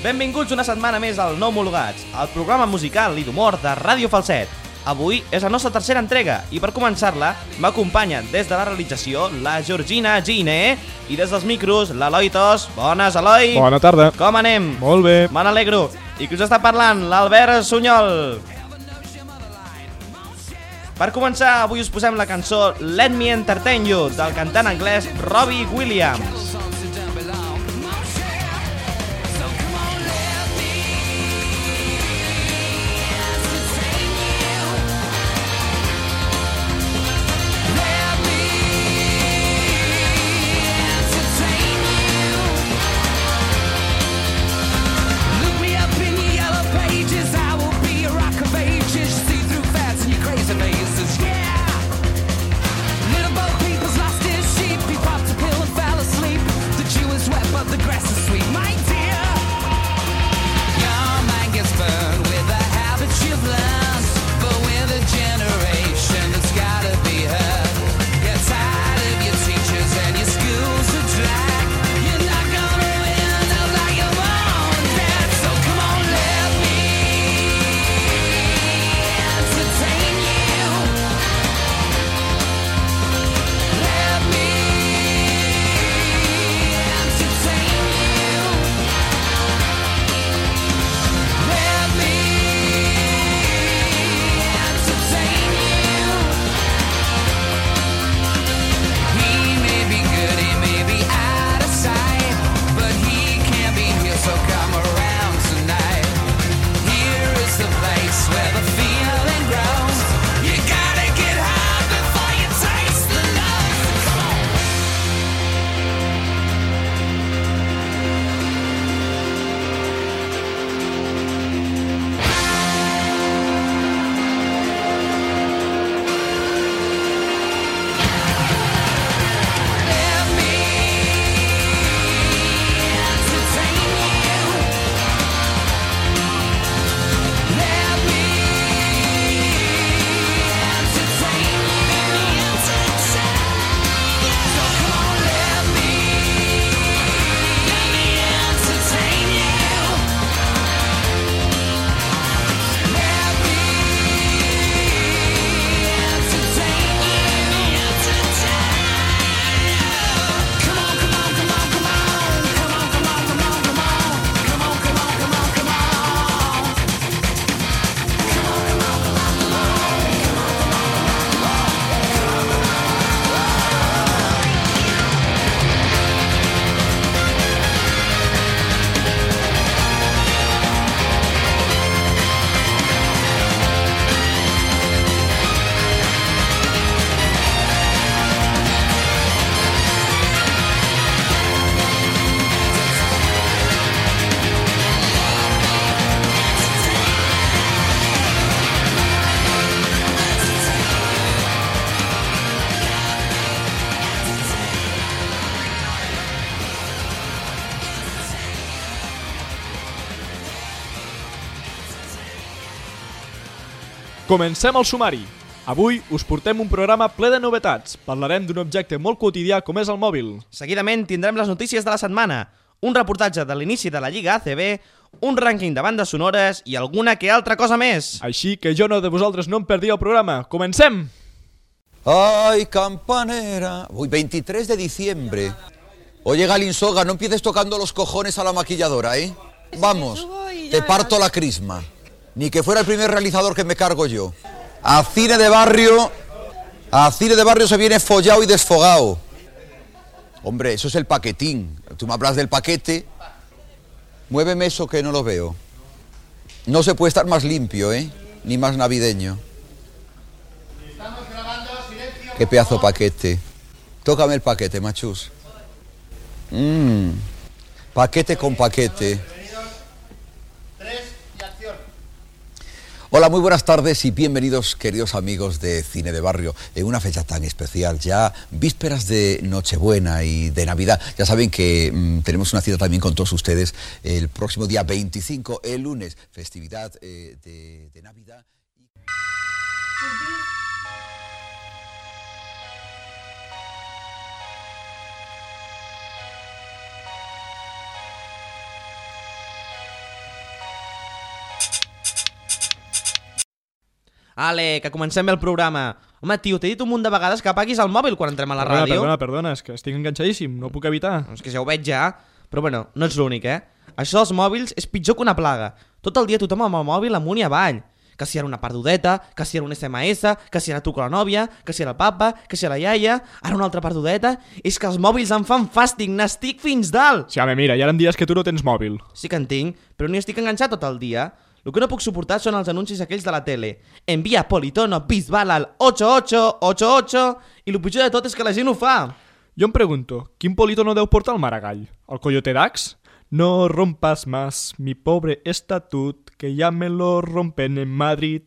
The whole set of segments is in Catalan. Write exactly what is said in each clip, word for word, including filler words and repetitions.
Benvinguts una setmana més al No Homologats, el programa musical i d'humor de Ràdio Falset. Avui és la nostra tercera entrega i per començar-la m'acompanyen des de la realització la Georgina Gine i des dels micros l'Eloi Tos. Bones, Eloi! Bona tarda. Com anem? Molt bé. Me n'alegro. I qui us està parlant? L'Albert Sunyol. Per començar, avui us posem la cançó Let Me Entertain You del cantant anglès Robbie Williams. Comencem el sumari. Avui us portem un programa ple de novetats. Parlarem d'un objecte molt quotidià com és el mòbil. Seguidament tindrem les notícies de la setmana, un reportatge de l'inici de la Lliga A C B, un rànquing de bandes sonores i alguna que altra cosa més. Així que jo no de vosaltres no em perdia el programa. Comencem! ¡Ay, campanera! Uy, veintitrés de diciembre. Oye, Galinsoga, no empieces tocando los cojones a la maquilladora, ¿eh? Vamos, te parto la crisma. Ni que fuera el primer realizador que me cargo yo. A cine de barrio, a cine de barrio se viene follado y desfogado. Hombre, eso es el paquetín. Tú me hablas del paquete. Muéveme eso que no lo veo. No se puede estar más limpio, ¿eh? Ni más navideño. Qué pedazo paquete. Tócame el paquete, machus. Mmm. Paquete con paquete. Hola, muy buenas tardes y bienvenidos, queridos amigos de Cine de Barrio, en una fecha tan especial, ya vísperas de Nochebuena y de Navidad. Ya saben que mmm, tenemos una cita también con todos ustedes el próximo día veinticinco, el lunes, festividad eh, de, de Navidad. Ale, que comencem bé el programa. Home, tio, t'he dit un munt de vegades que apaguis el mòbil quan entrem a la Perdona, ràdio. perdona, perdona, és que estic enganxadíssim, no ho puc evitar. És que ja ho veig ja. Però bueno, no ets l'únic, eh? Això dels mòbils és pitjor que una plaga. Tot el dia tothom amb el mòbil amunt i avall. Que si era una perdudeta, que si era un esse eme esse, que si era tu con la nòvia, que si era el papa, que si era la iaia, ara una altra perdudeta. És que els mòbils em fan fàstic, n'estic fins dalt. Sí, home, mira, ja em dies que tu no tens mòbil. Sí que en tinc, però ni estic enganxat tot el dia. El que no puc suportar són els anuncis aquells de la tele. Envia Politono Bisbal al ocho ocho ocho ocho i el pitjor de tot és que la gent ho fa. Jo em pregunto, quin politono deu portar el Maragall? El Coyote Dax? No rompas más mi pobre estatut, que ya me lo rompen en Madrid.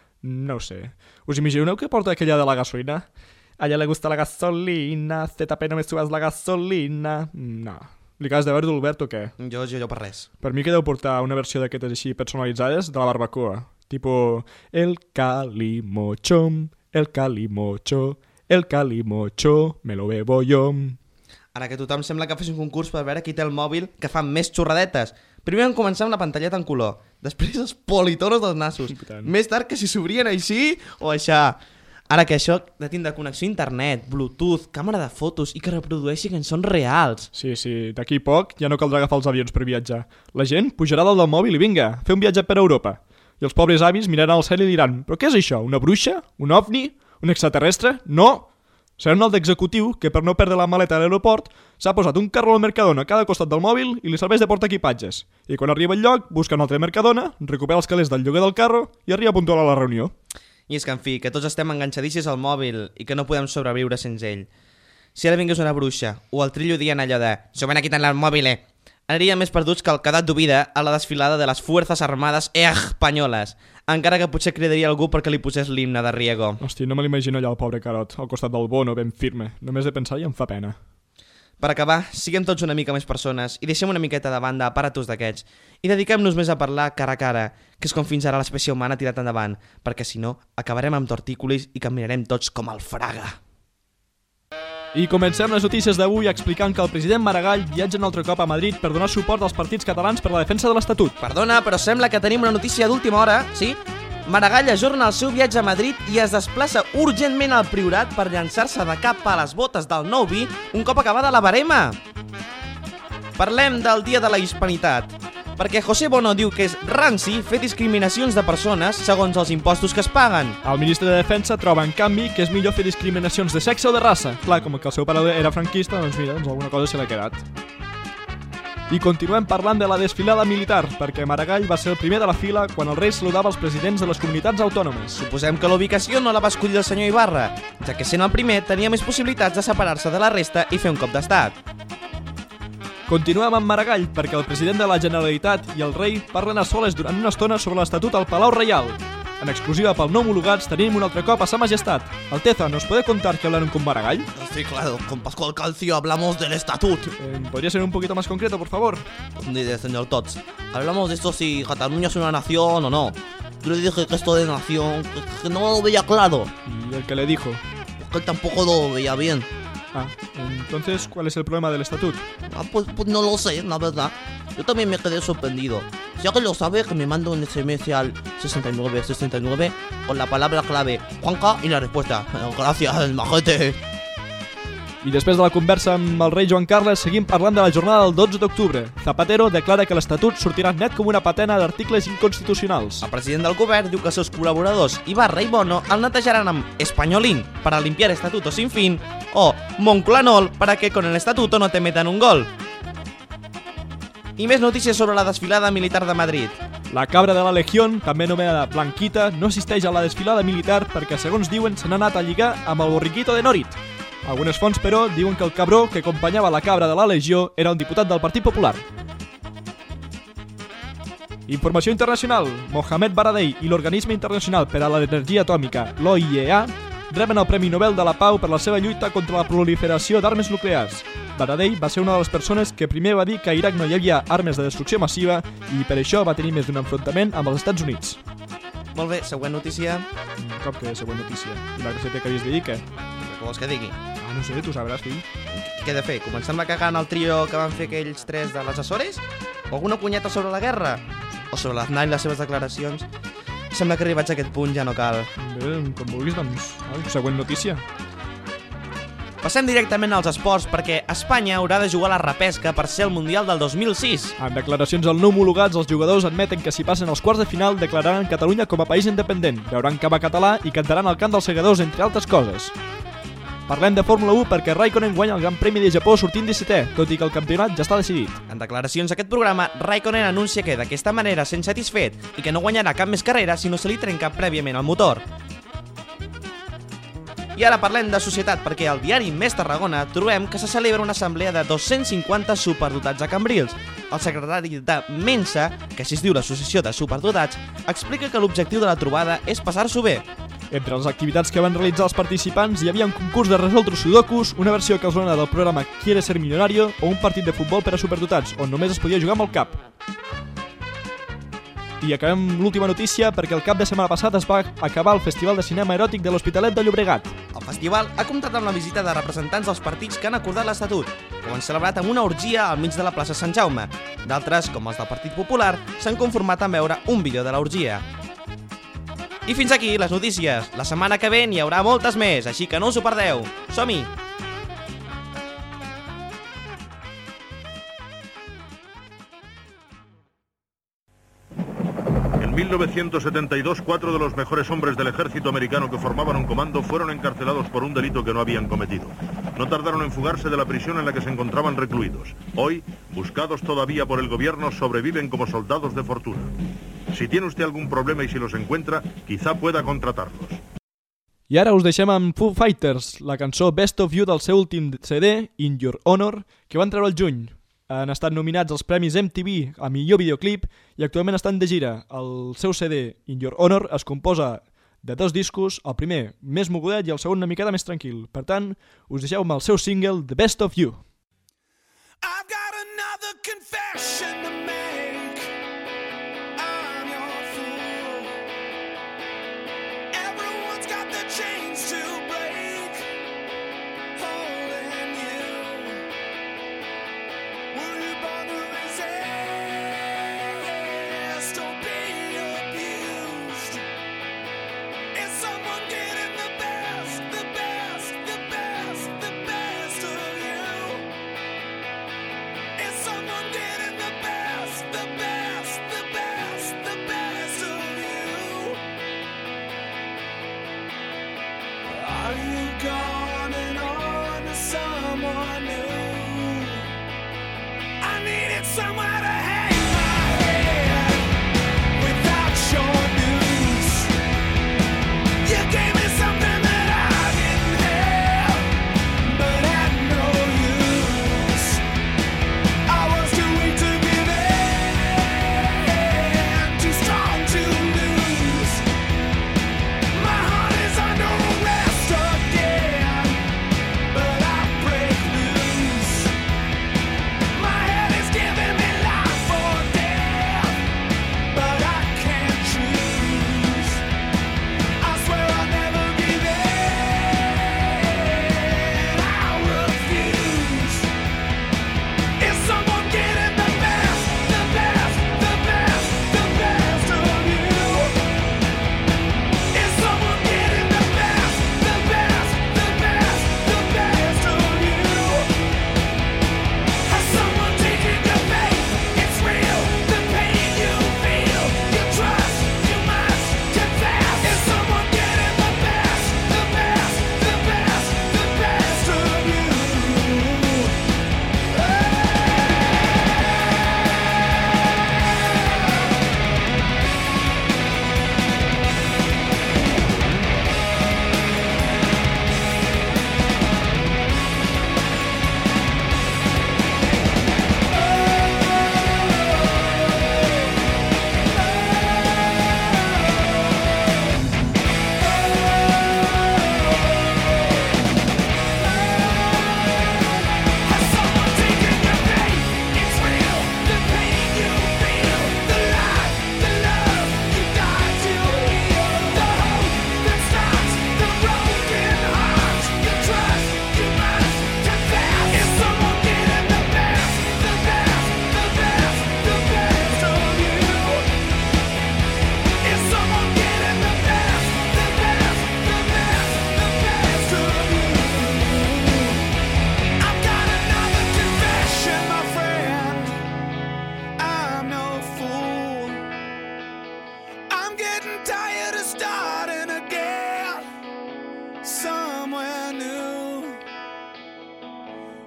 No sé. Us imagineu que porta aquella de la gasolina? A ella le gusta la gasolina, Z P no me subas la gasolina... No. Li acabes de veure d'Albert o què? Jo, jo, jo per res. Per mi que deu portar una versió d'aquestes així personalitzades de la barbacoa. Tipo, el calimocho, el calimocho, el calimocho, me lo bebo yo. Ara que tothom sembla que fes un concurs per veure qui té el mòbil que fa més xorradetes. Primer vam començar amb la pantalleta en color, després els politonos dels nassos, més tard que si s'obrien així o aixà. Ara que això de tindre connexió a internet, bluetooth, càmera de fotos i que reprodueixi cançons reals. Sí, sí, d'aquí poc ja no caldrà agafar els avions per viatjar. La gent pujarà dalt del mòbil i vinga, fer un viatge per Europa. I els pobres avis miraran al cel i diran, però què és això, una bruixa? Un ovni? Un extraterrestre? No! Serà un alt executiu que per no perdre la maleta a l'aeroport s'ha posat un carro al Mercadona a cada costat del mòbil i li serveix de portaequipatges. I quan arriba al lloc, busca un altre Mercadona, recupera els calés del lloguer del carro i arriba puntual a la reunió. I és que, en fi, que tots estem enganxadíssims al mòbil i que no podem sobreviure sense ell. Si ara vingués una bruixa o el trillo dient allò de «Se van a quitar el mòbil, eh!», aniria més perduts que el cadat d'Ovida a la desfilada de les Fuerzas Armadas espanyoles, encara que potser cridaria algú perquè li posés l'himne de Riego. Hosti, no me l'imagino allà el pobre Carot, al costat del Bono, ben firme. Només de pensar ja em fa pena. Per acabar, siguem tots una mica més persones i deixem una miqueta de banda aparatos d'aquests i dediquem-nos més a parlar cara a cara, que és com fins ara l'espècie humana ha tirat endavant, perquè si no, acabarem amb tortícolis i caminarem tots com el Fraga. I comencem les notícies d'avui explicant que el president Maragall viatja un altre cop a Madrid per donar suport als partits catalans per la defensa de l'Estatut. Perdona, però sembla que tenim una notícia d'última hora, sí? Maragall ajorna el seu viatge a Madrid i es desplaça urgentment al Priorat per llançar-se de cap a les botes del nou vi un cop acabada la barema. Parlem del Dia de la Hispanitat, perquè José Bono diu que és ranci fer discriminacions de persones segons els impostos que es paguen. El ministre de Defensa troba, en canvi, que és millor fer discriminacions de sexe o de raça. Clar, com que el seu pare era franquista, doncs mira, doncs alguna cosa se l'ha quedat. I continuem parlant de la desfilada militar, perquè Maragall va ser el primer de la fila quan el rei saludava els presidents de les comunitats autònomes. Suposem que la ubicació no la va escollir el senyor Ibarra, ja que sent el primer tenia més possibilitats de separar-se de la resta i fer un cop d'estat. Continuem amb Maragall, perquè el president de la Generalitat i el rei parlen a soles durant una estona sobre l'Estatut al Palau Reial. En exclusiva pel No Homologats tenim un altre cop a Sa Majestat. Alteza, ¿nos puede contar qué hablaron con Maragall? Sí, claro, con Pascual Calcio hablamos del estatuto. Eh, ¿Podría ser un poquito más concreto, por favor? Dice, señor Tots, hablamos de esto si Cataluña es una nación o no. Yo le dije que esto de nación, que no lo veía claro. ¿Y el que le dijo? Que él tampoco lo veía bien. Ah, entonces, ¿cuál es el problema del estatuto? Ah, pues, pues no lo sé, la verdad. Yo también me quedé sorprendido. Si alguien lo sabe, que me mande un ese eme ese al sesenta y nueve sesenta y nueve con la palabra clave Juanca y la respuesta. Gracias, majete. I després de la conversa amb el rei Joan Carles, seguim parlant de la jornada del dotze d'octubre. Zapatero declara que l'Estatut sortirà net com una patena d'articles inconstitucionals. El president del govern diu que els seus col·laboradors Ibarra i Bono el netejaran amb Españolín para limpiar estatuto sin fin o Monclanol para que con el estatuto no te metan un gol. I més notícies sobre la desfilada militar de Madrid. La cabra de la Legión, també anomenada Blanquita, no assisteix a la desfilada militar perquè, segons diuen, se n'ha anat a lligar amb el borriquito de Norit. Algunes fonts, però, diuen que el cabró que acompanyava la cabra de la Legió era un diputat del Partit Popular. Informació internacional. Mohamed Baradei i l'Organisme Internacional per a l'Energia Atòmica, l'O I E A, reben el Premi Nobel de la Pau per la seva lluita contra la proliferació d'armes nuclears. Baradei va ser una de les persones que primer va dir que a Iraq no hi havia armes de destrucció massiva i per això va tenir més d'un enfrontament amb els Estats Units. Molt bé, següent notícia. Com que següent notícia? I la receta que havies de dir, què? Què vols que digui? Ah, no sé, tu sabràs, fill. Què he de fer? Començar-me cagant el trio que van fer aquells tres de les Açores? O alguna cunyeta sobre la guerra? O sobre l'Aznar i les seves declaracions? sembla que arribats a aquest punt ja no cal. Bé, com vulguis, doncs, ai, següent notícia. Passem directament als esports perquè Espanya haurà de jugar a la repesca per ser el Mundial del dos mil sis. En declaracions al no homologats, els jugadors admeten que si passen als quarts de final declararan Catalunya com a país independent, veuran cava català i cantaran el cant dels segadors, entre altres coses. Parlem de Fórmula u perquè Raikkonen guanya el Gran Premi de Japó sortint dissetè, tot i que el campionat ja està decidit. En declaracions a aquest programa, Raikkonen anuncia que d'aquesta manera sent satisfet i que no guanyarà cap més carrera si no se li trenca prèviament el motor. I ara parlem de societat perquè al diari Més Tarragona trobem que se celebra una assemblea de dos-cents cinquanta superdotats a Cambrils. El secretari de Mensa, que així es diu l'associació de superdotats, explica que l'objectiu de la trobada és passar-s'ho bé. Entre les activitats que van realitzar els participants hi havia un concurs de resoldre sudokus, una versió casolana del programa Quiere ser millonario o un partit de futbol per a superdotats, on només es podia jugar amb el cap. I acabem l'última notícia perquè el cap de setmana passat es va acabar el Festival de Cinema Eròtic de l'Hospitalet de Llobregat. El festival ha comptat amb la visita de representants dels partits que han acordat l'Estatut, que ho han celebrat amb una orgia al mig de la plaça Sant Jaume. D'altres, com els del Partit Popular, s'han conformat en veure un vídeo de l'orgia. I fins aquí les notícies. La setmana que ve n'hi haurà moltes més, així que no us ho perdeu. Som-hi! En mil novecientos setenta y dos, cuatro de los mejores hombres del ejército americano que formaban un comando fueron encarcelados por un delito que no habían cometido. No tardaron en fugarse de la prisión en la que se encontraban recluidos. Hoy, buscados todavía por el gobierno, sobreviven como soldados de fortuna. Si tiene usted algún problema y si los encuentra, quizá pueda contratarlos. I ara us deixem amb Foo Fighters, la cançó Best of You del seu últim C D, In Your Honor, que van treure el juny. Han estat nominats als Premis M T V a millor videoclip i actualment estan de gira. El seu C D, In Your Honor, es composa de dos discos, el primer més mogudet i el segon una miqueta més tranquil. Per tant, us deixeu amb el seu single The Best of You. I've got another confession to make. I'm your fool. Everyone's got the chains to break. Holding you. Will you bother resist or be abused? Is someone getting the best, the best, the best, the best of you? Is someone getting the best, the best, the best, the best of you? Are you gone and on to someone new? I needed somewhere to hang my head without your news. You gave me something that I didn't have, but had no use. I was too weak to give in, too strong to lose. My heart is under arrest again, but I break loose.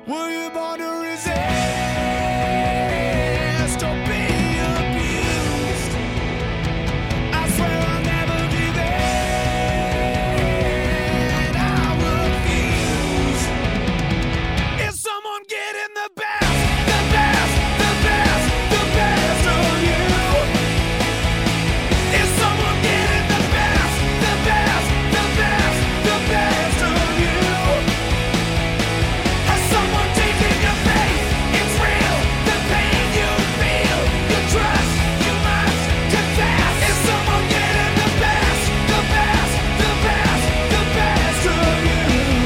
Were you born to resist or be abused? I swear I'll never give in. I refuse. Is someone getting the best, the best, the best, the best of you? Is someone getting the best, the best, the best, the best of you? Has someone taken your faith? It's real. The pain you feel, you trust, you must confess. Is someone getting the best, the best, the best, the best of you?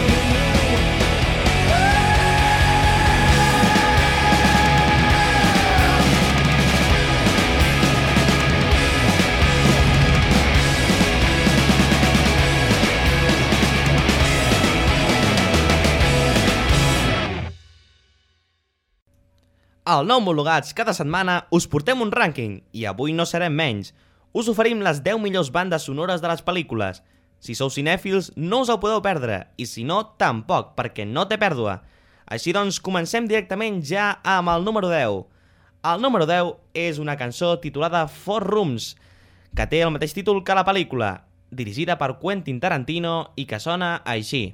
Al Nou Homologats, cada setmana us portem un rànquing, i avui no serem menys. Us oferim les deu millors bandes sonores de les pel·lícules. Si sou cinèfils, no us el podeu perdre, i si no, tampoc, perquè no té pèrdua. Així doncs, comencem directament ja amb el número deu. El número deu és una cançó titulada Four Rooms, que té el mateix títol que la pel·lícula, dirigida per Quentin Tarantino i que sona així.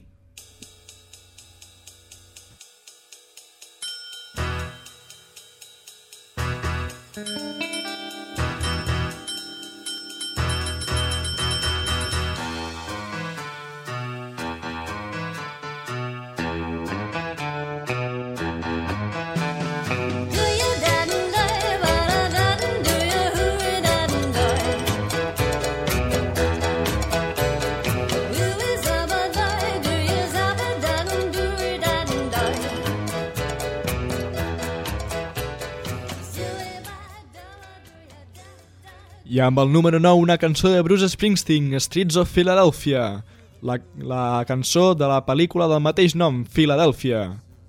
I amb el número nou, una cançó de Bruce Springsteen, Streets of Philadelphia, la, la cançó de la pel·lícula del mateix nom, Philadelphia.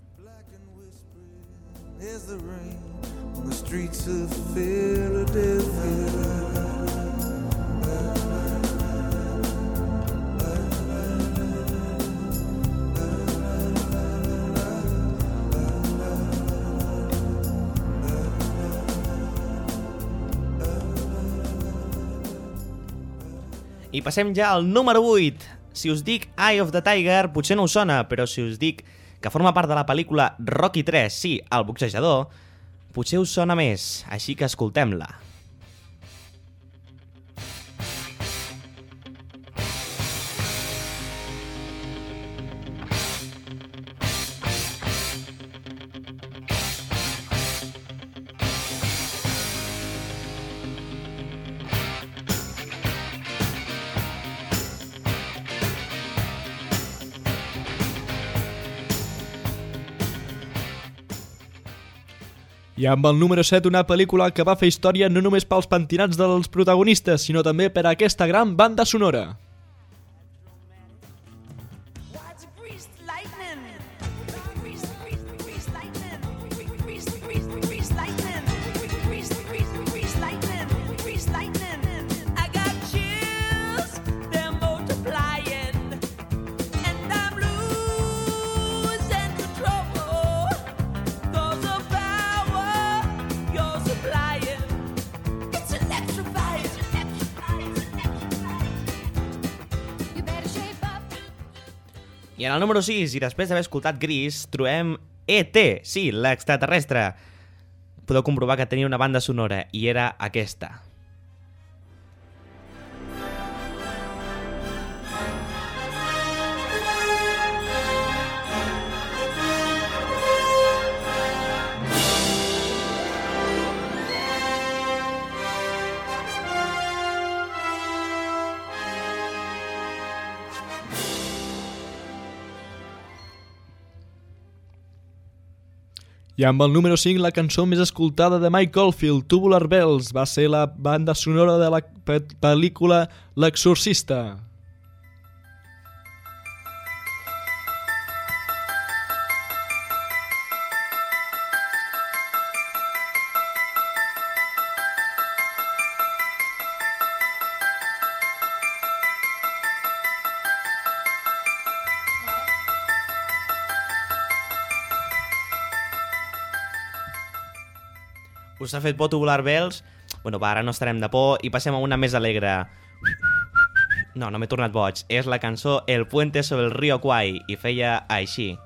There's the rain on the streets of Philadelphia. I passem ja al número vuit. Si us dic Eye of the Tiger, potser no us sona, però si us dic que forma part de la pel·lícula Rocky tres, sí, el boxejador, potser us sona més, així que escoltem-la. I amb el número set, una pel·lícula que va fer història no només pels pentinats dels protagonistes, sinó també per aquesta gran banda sonora. I en el número sis, i després d'haver escoltat Gris, trobem E T, sí, l'extraterrestre. Podeu comprovar que tenia una banda sonora, i era aquesta. I amb el número cinc, la cançó més escoltada de Mike Oldfield, Tubular Bells, va ser la banda sonora de la pel·lícula L'Exorcista. us ha fet por tubular bells? Bueno, va, ara no estarem de por i passem a una més alegre. No, no m'he tornat boig. És la cançó El puente sobre el río Kwai i feia així.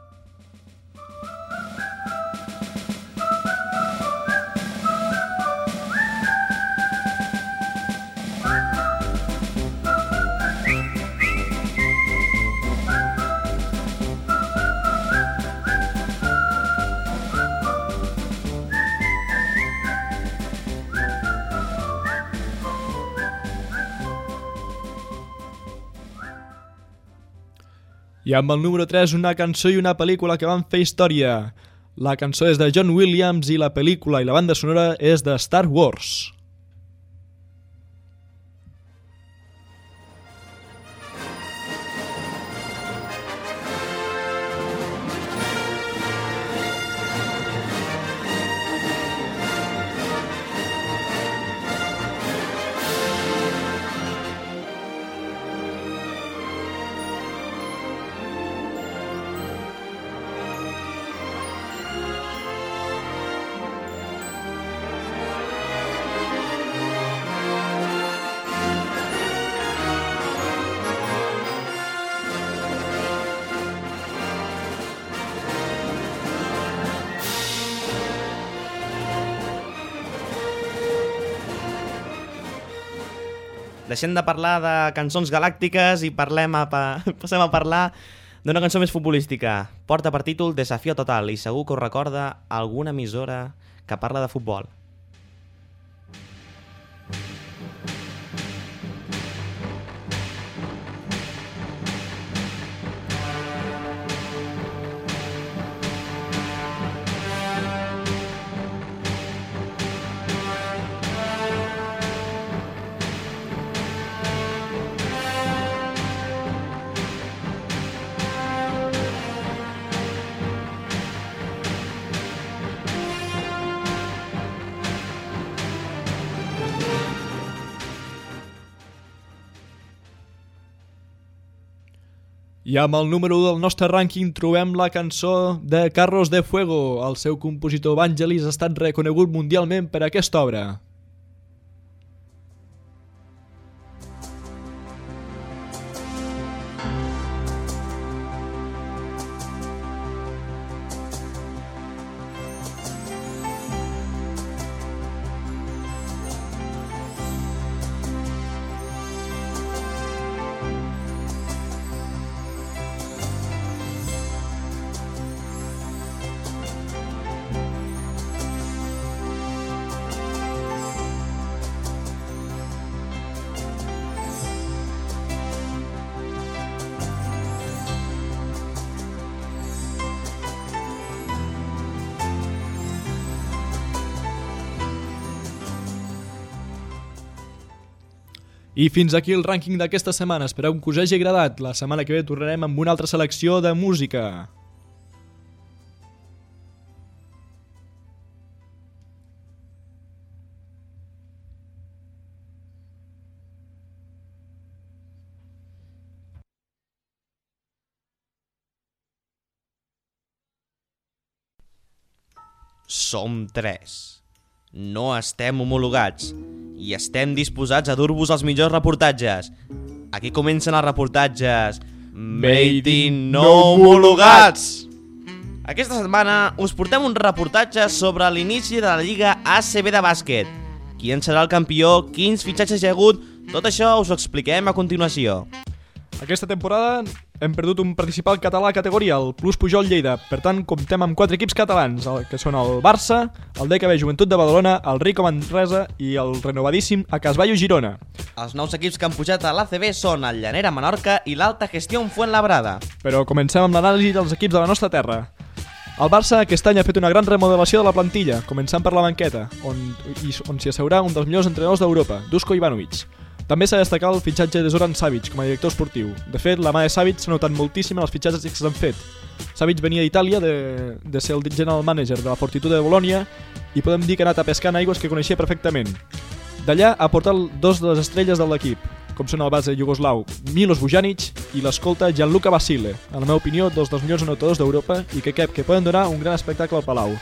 I amb el número tres, una cançó i una pel·lícula que van fer història. La cançó és de John Williams i la pel·lícula i la banda sonora és de Star Wars. Deixem de parlar de cançons galàctiques i parlem a pa... passem a parlar d'una cançó més futbolística. Porta per títol Desafío Total i segur que us recorda alguna emissora que parla de futbol. I amb el número u del nostre rànquing trobem la cançó de Carros de Fuego. El seu compositor Vangelis ha estat reconegut mundialment per aquesta obra. I fins aquí el rànquing d'aquesta setmana. Espereu que us hagi agradat. La setmana que ve tornarem amb una altra selecció de música. Som tres. No estem homologats i estem disposats a dur-vos els millors reportatges. Aquí comencen els reportatges Made in No Homologats. Aquesta setmana us portem un reportatge sobre l'inici de la Lliga A C B de bàsquet. Qui en serà el campió, quins fitxatges hi ha hagut, tot això us ho expliquem a continuació. Aquesta temporada hem perdut un principal català categoria, el Plus Pujol Lleida. Per tant, comptem amb quatre equips catalans, que són el Barça, el D K B Joventut de Badalona, el Rico Manresa i el renovadíssim Acasballo Girona. Els nous equips que han pujat a l'A C B són el Llanera Menorca i l'Alta Gestió Fuenlabrada. Però comencem amb l'anàlisi dels equips de la nostra terra. El Barça aquest any ha fet una gran remodelació de la plantilla, començant per la banqueta, on, on s'hi asseurà un dels millors entrenadors d'Europa, Dusko Ivanovic. També s'ha destacat el fitxatge de Zoran Savic com a director esportiu. De fet, la mà de Savic s'ha notat moltíssim en els fitxatges que s'han fet. Savic venia d'Itàlia, de, de ser el general manager de la Fortitude de Bologna, i podem dir que ha anat a pescar en aigües que coneixia perfectament. D'allà ha portat dos de les estrelles de l'equip, com són el base iugoslau Milos Bujanic i l'escolta Gianluca Basile, en la meva opinió, dos dels millors anotadors d'Europa i que crec que poden donar un gran espectacle al Palau.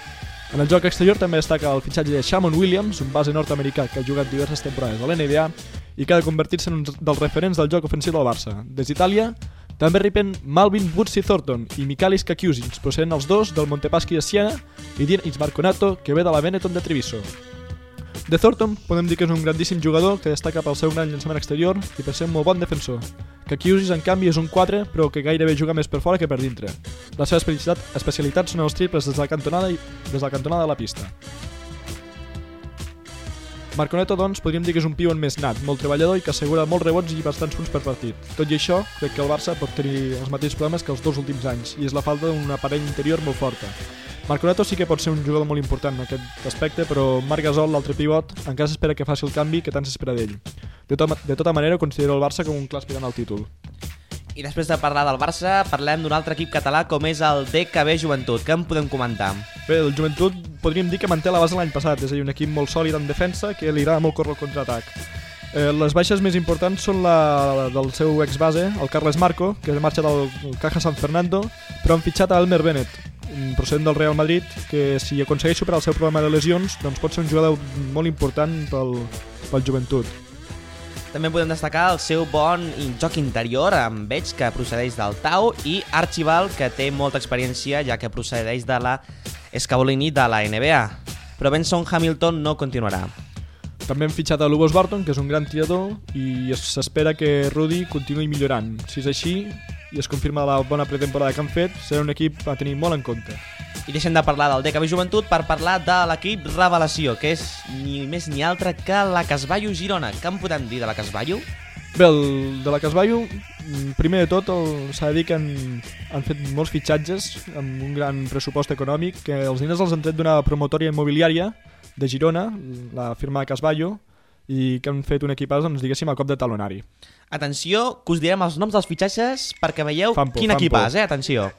En el joc exterior també destaca el fitxatge de Shamon Williams, un base nord-americà que ha jugat diverses temporades a l'N B A i que ha de convertir-se en un dels referents del joc ofensiu del Barça. Des d'Itàlia també arriben Malvin Woodsy Thornton i Michalis Kakiusins, procedent els dos del Montepaschi de Siena, i Dinis Marconato, que ve de la Benetton de Treviso. De Thornton podem dir que és un grandíssim jugador que destaca pel seu gran llançament exterior i per ser un molt bon defensor. Kakiusis, en canvi, és un quatre, però que gairebé juga més per fora que per dintre. La seva especialitat, especialitat són els triples des de la cantonada, i, des de la cantonada de la pista. Marconato, doncs, podríem dir que és un pivot més nat, molt treballador i que assegura molts rebots i bastants punts per partit. Tot i això, crec que el Barça pot tenir els mateixos problemes que els dos últims anys, i és la falta d'un aparell interior molt forta. Marconato sí que pot ser un jugador molt important en aquest aspecte, però Marc Gasol, l'altre pivot, encara s'espera que faci el canvi que tant s'espera d'ell. De, to de tota manera, considero el Barça com un clar aspirant al títol. I després de parlar del Barça, parlem d'un altre equip català com és el D K B Joventut. Què en podem comentar? Bé, el Joventut podríem dir que manté la base de l'any passat, és a dir, un equip molt sòlid en defensa que li agrada molt córrer el contraatac. Eh, les baixes més importants són la del seu exbase, el Carles Marco, que marxa del Caja San Fernando, però han fitxat a Elmer Bennett, procedent del Real Madrid, que si aconsegueix superar el seu problema de lesions, doncs pot ser un jugador molt important pel, pel Joventut. També podem destacar el seu bon joc interior, amb Veig, que procedeix del Tau, i Archibald, que té molta experiència, ja que procedeix de la Scavolini de la N B A. Però Benson Hamilton no continuarà. També hem fitxat a Lubos Barton, que és un gran tirador, i s'espera que Rudy continuï millorant. Si és així, i es confirma la bona pretemporada que han fet, serà un equip a tenir molt en compte. I deixem de parlar del D K B Joventut per parlar de l'equip Revelació, que és ni més ni altre que la Casballo Girona. Què en podem dir de la Casballo? Bé, el de la Casballo, primer de tot, s'ha de dir que han, han fet molts fitxatges amb un gran pressupost econòmic, que els diners els han tret d'una promotòria immobiliària de Girona, la firma Casballo, i que han fet un equipàs, doncs, diguéssim, a cop de talonari. Atenció, que us direm els noms dels fitxatges perquè veieu Fan por, quin fan equipàs, por. eh? Atenció.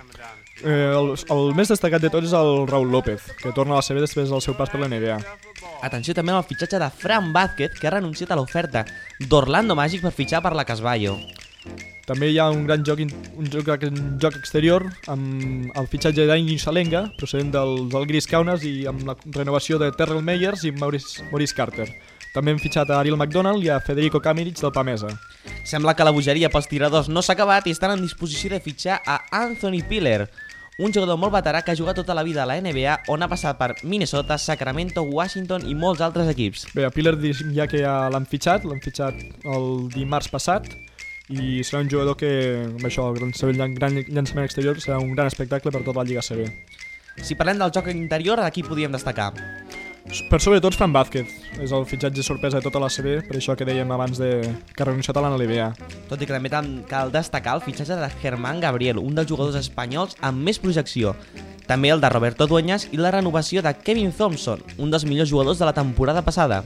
Eh, el, el més destacat de tots és el Raúl López, que torna a la C B després del seu pas per la N B A. Atenció també al fitxatge de Fran Vázquez, que ha renunciat a l'oferta d'Orlando Magic per fitxar per la Casballo. També hi ha un gran joc, un joc, un joc exterior amb el fitxatge d'Aini Salenga, procedent del, del Gris Kaunas, i amb la renovació de Terrell Meyers i Maurice, Maurice Carter. També hem fitxat a Ariel McDonald i a Federico Kamirich del Pamesa. Sembla que la bogeria pels tiradors no s'ha acabat i estan en disposició de fitxar a Anthony Piller, un jugador molt veterà que ha jugat tota la vida a la N B A, on ha passat per Minnesota, Sacramento, Washington i molts altres equips. Bé, a Piller ja que ja l'han fitxat, l'han fitxat el dimarts passat, i serà un jugador que, amb això, el seu gran llançament exterior, serà un gran espectacle per tota la Lliga C B. Si parlem del joc interior, aquí podríem destacar. Per sobretot Fran Vázquez, és el fitxatge sorpresa de tota la C B, per això que dèiem abans de que ha renunciat a la N B A. Tot i que també cal destacar el fitxatge de Germán Gabriel, un dels jugadors espanyols amb més projecció. També el de Roberto Dueñas i la renovació de Kevin Thompson, un dels millors jugadors de la temporada passada.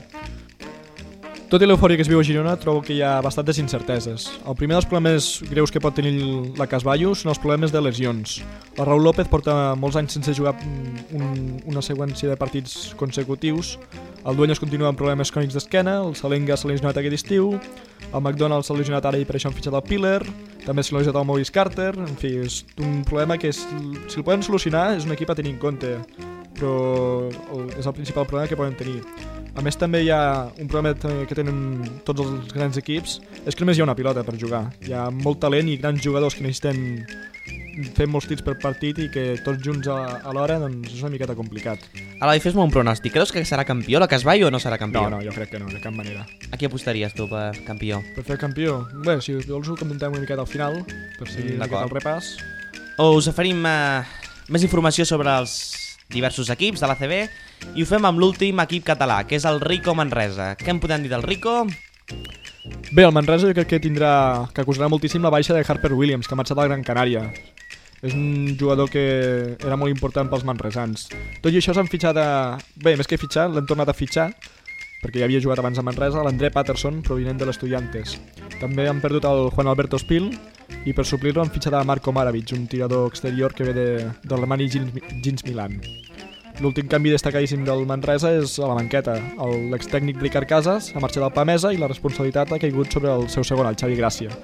Tot i l'eufòria que es viu a Girona, trobo que hi ha bastantes incerteses. El primer dels problemes greus que pot tenir la Casballo són els problemes de lesions. El Raúl López porta molts anys sense jugar un, una seqüència de partits consecutius. El Dueñas continua amb problemes crònics d'esquena, el Salenga s'ha lesionat aquest estiu, el McDonald s'ha lesionat ara i per això han fitxat el Piller, també s'ha lesionat el Maurice Carter. En fi, és un problema que és, si el poden solucionar és un equip a tenir en compte, però és el principal problema que poden tenir. A més, també hi ha un problema que tenen tots els grans equips, és que només hi ha una pilota per jugar. Hi ha molt talent i grans jugadors que necessiten fer molts tirs per partit i que tots junts a, a l'hora, doncs és una miqueta complicat. Aloi, fes-me un pronòstic. Creus que serà campió la Casballo o no serà campió? No, no, jo crec que no, de cap manera. A qui apostaries tu per campió? Per fer campió? Bé, si vols ho comentem una miqueta al final, per seguir mm, el repàs. Us oferim eh, més informació sobre els diversos equips de la C B i ho fem amb l'últim equip català, que és el Rico Manresa. Què en podem dir del Rico? Bé, el Manresa jo crec que tindrà que acusarà moltíssim la baixa de Harper Williams, que ha marxat a la Gran Canària. És un jugador que era molt important pels manresans. Tot i això s'han fitxat a... Bé, més que fitxar, l'han tornat a fitxar, perquè ja havia jugat abans a Manresa, l'André Patterson, provinent de l'Estudiantes. També han perdut el Juan Alberto Spil, i per suplir-lo han fitxat a Marko Maravic, un tirador exterior que ve de, del Armani Jeans Milan. L'últim canvi destacadíssim del Manresa és a la banqueta. L'extècnic Ricard Casas ha marxat al Pamesa i la responsabilitat ha caigut sobre el seu segon, el Xavi Gràcia.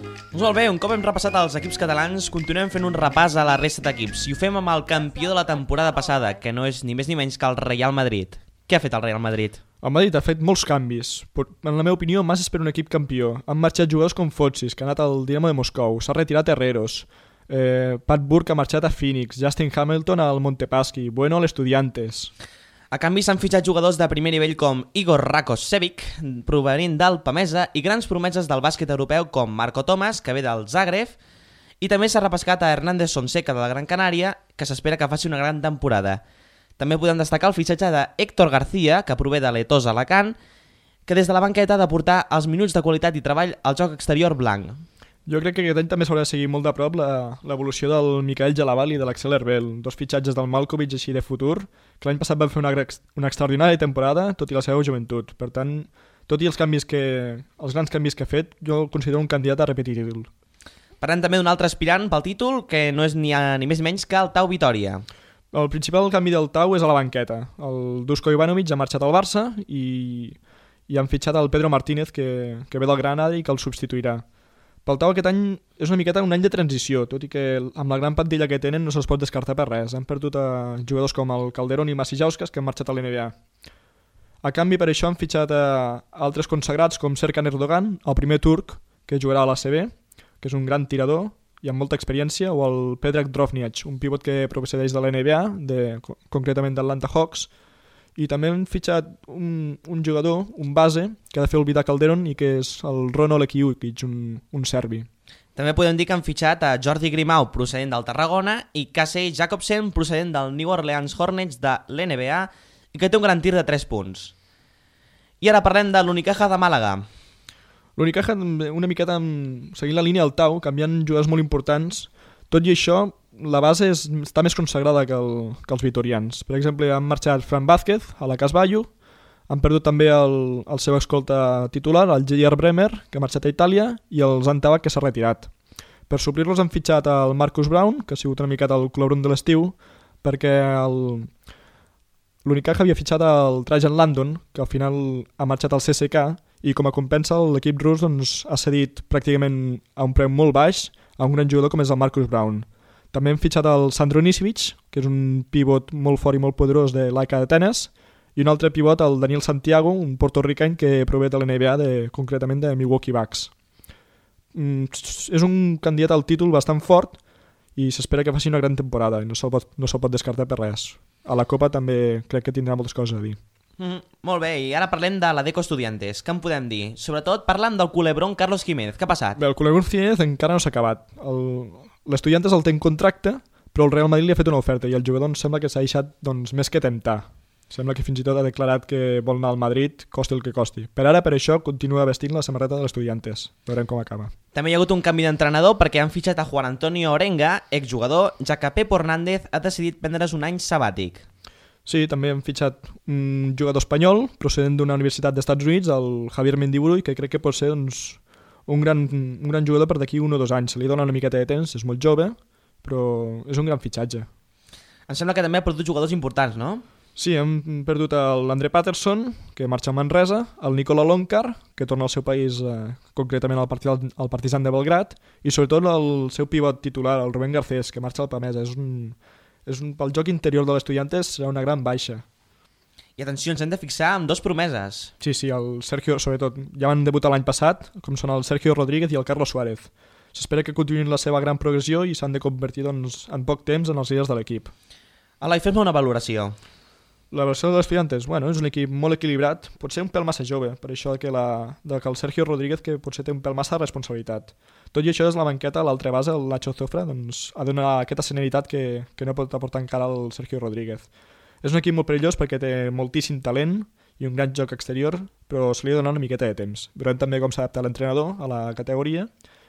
Doncs molt bé, un cop hem repassat els equips catalans, continuem fent un repàs a la resta d'equips i ho fem amb el campió de la temporada passada, que no és ni més ni menys que el Real Madrid. Què ha fet el Real Madrid? El Madrid ha fet molts canvis. En la meva opinió, masses per un equip campió. Han marxat jugadors com Fotsis, que ha anat al Dinamo de Moscou, s'ha retirat Herreros, eh, Pat Burke ha marxat a Phoenix, Justin Hamilton al Montepaschi, Bueno a l'Estudiantes. A canvi s'han fitxat jugadors de primer nivell com Igor Rakosevic, provenint del Pamesa, i grans promeses del bàsquet europeu com Marco Thomas, que ve del Zagreb, i també s'ha repescat a Hernández Sonseca de la Gran Canària, que s'espera que faci una gran temporada. També podem destacar el fitxatge de Héctor García, que prové de l'Etos Alacant, que des de la banqueta ha de portar els minuts de qualitat i treball al joc exterior blanc. Jo crec que aquest any també s'haurà de seguir molt de prop l'evolució del Michael Jalabal i de l'Axel Herbel, dos fitxatges del Malkovich així de futur, que l'any passat van fer una, una extraordinària temporada, tot i la seva joventut. Per tant, tot i els canvis que, els grans canvis que ha fet, jo el considero un candidat a repetir títol. Parlem també d'un altre aspirant pel títol, que no és ni, a, ni més ni menys que el Tau Vitòria. El principal canvi del Tau és a la banqueta. El Dusko Ivanovic ha marxat al Barça i, i han fitxat el Pedro Martínez, que, que ve del Granada i que el substituirà. Pel Tau aquest any és una miqueta un any de transició, tot i que amb la gran plantilla que tenen no se'ls pot descartar per res. Han perdut a jugadors com el Calderón i Massijauskas, que han marxat a l'N B A. A canvi, per això han fitxat a altres consagrats com Serkan Erdogan, el primer turc que jugarà a l'A C B, que és un gran tirador i amb molta experiència, o el Predrag Drobniak, un pivot que procedeix de l'N B A, de, concretament d'Atlanta Hawks. I també han fitxat un, un jugador, un base, que ha de fer oblidar Calderon i que és el Rono Lekiukic, un, un serbi. També podem dir que han fitxat a Jordi Grimau, procedent del Tarragona, i Casey Jacobsen, procedent del New Orleans Hornets de l'N B A, i que té un gran tir de tres punts. I ara parlem de l'Unicaja de Màlaga. L'Unicaja, una miqueta seguint la línia del Tau, canviant jugadors molt importants, tot i això, la base és, està més consagrada que, el, que els vitorians. Per exemple, han marxat Fran Vázquez a la Casballo, han perdut també el, el seu escolta titular, el J R Bremer, que ha marxat a Itàlia, i el Zantabac, que s'ha retirat. Per suplir-los han fitxat el Marcus Brown, que ha sigut una miqueta el clobron de l'estiu, perquè l'Unicaja havia fitxat el Trajan Landon, que al final ha marxat al C S K, i com a compensa l'equip rus doncs, ha cedit pràcticament a un preu molt baix a un gran jugador com és el Marcus Brown. També hem fitxat el Sandro Nisivic, que és un pivot molt fort i molt poderós de l'A E K d'Atenes, i un altre pivot, el Daniel Santiago, un portorricany que prové de l'N B A, de, concretament de Milwaukee Bucks. Mm, és un candidat al títol bastant fort i s'espera que faci una gran temporada i no se'l pot, no se'l pot descartar per res. A la Copa també crec que tindrà moltes coses a dir. Mm, molt bé, i ara parlem de la Deco Estudiantes. Què en podem dir? Sobretot parlant del culebrón Carlos Jiménez. Què ha passat? Bé, el culebrón Jiménez encara no s'ha acabat. L'Estudiantes el té en contracte, però el Real Madrid li ha fet una oferta i el jugador em sembla que s'ha deixat doncs, més que temptar. Sembla que fins i tot ha declarat que vol anar al Madrid, costi el que costi. Per ara, per això, continua vestint la samarreta de l'Estudiantes. Veurem com acaba. També hi ha hagut un canvi d'entrenador perquè han fitxat a Juan Antonio Orenga, exjugador, ja que Pepo Hernández ha decidit prendre's un any sabàtic. Sí, també han fitxat un jugador espanyol procedent d'una universitat dels Estats Units, el Javier Mendiburu, que crec que pot ser doncs, un, gran, un gran jugador per d'aquí un o dos anys. Se li dona una miqueta de temps, és molt jove, però és un gran fitxatge. Em sembla que també ha perdut jugadors importants, no? Sí, hem perdut l'André Patterson, que marxa a Manresa, el Nikola Lonkar, que torna al seu país, eh, concretament al, partit, al Partizan de Belgrad, i sobretot el seu pivot titular, el Rubén Garcés, que marxa al Pamesa. És un, és un, pel joc interior de l'Estudiantes serà una gran baixa. I atenció, ens hem de fixar en dos promeses. Sí, sí, el Sergio, sobretot, ja van debutar l'any passat, com són el Sergio Rodríguez i el Carlos Suárez. S'espera que continuïn la seva gran progressió i s'han de convertir doncs, en poc temps en els líders de l'equip. Eloi, fes-me una valoració. La versió de l'Estudiantes, bueno, és un equip molt equilibrat, potser un pèl massa jove, per això que, la, que el Sergio Rodríguez que potser té un pèl massa de responsabilitat. Tot i això, des de la banqueta, a l'altra base, el Nacho Zofra, doncs, ha donat aquesta seneritat que, que no pot aportar encara el Sergio Rodríguez. És un equip molt perillós perquè té moltíssim talent i un gran joc exterior, però se li ha donat una miqueta de temps. Veurem també com s'adapta l'entrenador a la categoria